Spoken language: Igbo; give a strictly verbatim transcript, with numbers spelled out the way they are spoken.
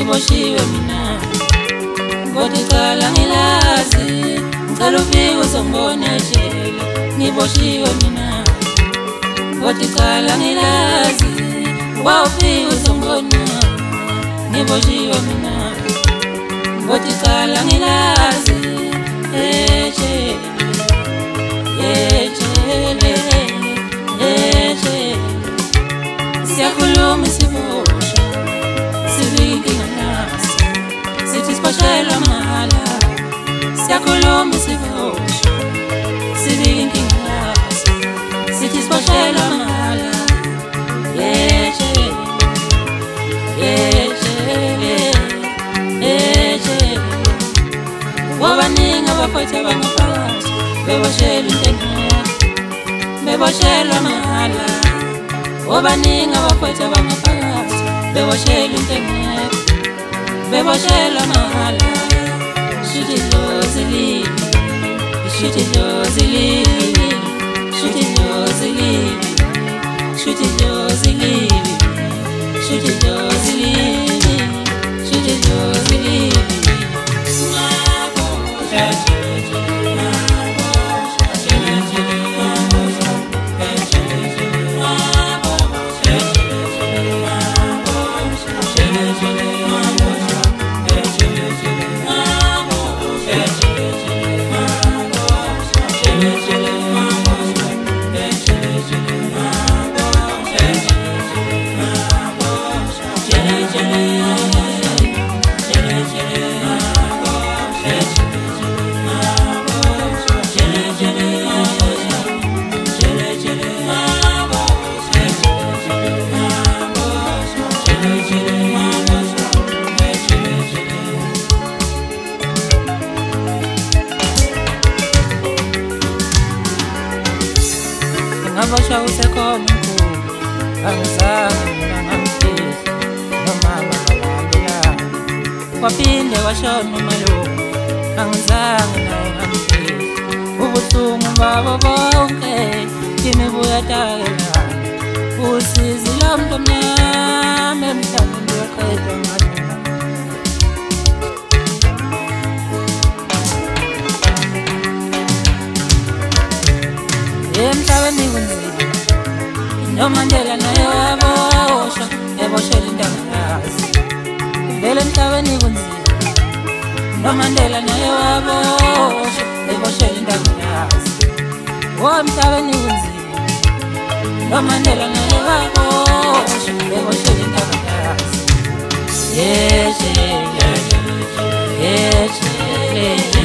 ngiboshiwe mina ngothi qala ngilazi ngicela ufike uzongibona ejele ngiboshiwe mina ngothi qala ngilazi wawufike uzongibona ngiboshiwe mina ngothi qala ngilazi ejele ejele ejele siyakhuluma siboshwa sivinkinga naso sithi siboshelwa mahala siyakhuluma siboshwa sivinkinga naso sithi siboshelwa mahala ejele ejele ejele wabaningi abafowethu abangaphakathi beboshelwa intengeko beboshelwa mahala wabaningi abafowethu abangaphakathi beboshelwa intengeko beboshelwa mahala shuthi idlozi libi shuthi idlozi libi shuthi idlozi libi shuthi idlozi libi shuthi idlozi libi shuthi idlozi libi ngabasha usekhona mkhulu angizange mina ngamfihla nomama ngalandela waphinde washona umalume angizange naye ngamfihla ubuhlungu babo bonke kimi buyatakelana usizi lomntu omnyama emhlabeni uyaqeda ngalona emhlabeni kunzima noMandela naye waboshwa eboshelwa intangakazi vele emhlabeni kunzima noMandela naye waboshwa eboshelwa intangakazi emhlabeni kunzima noMandela naye waboshwa eboshelwa intangakazi ejele ejele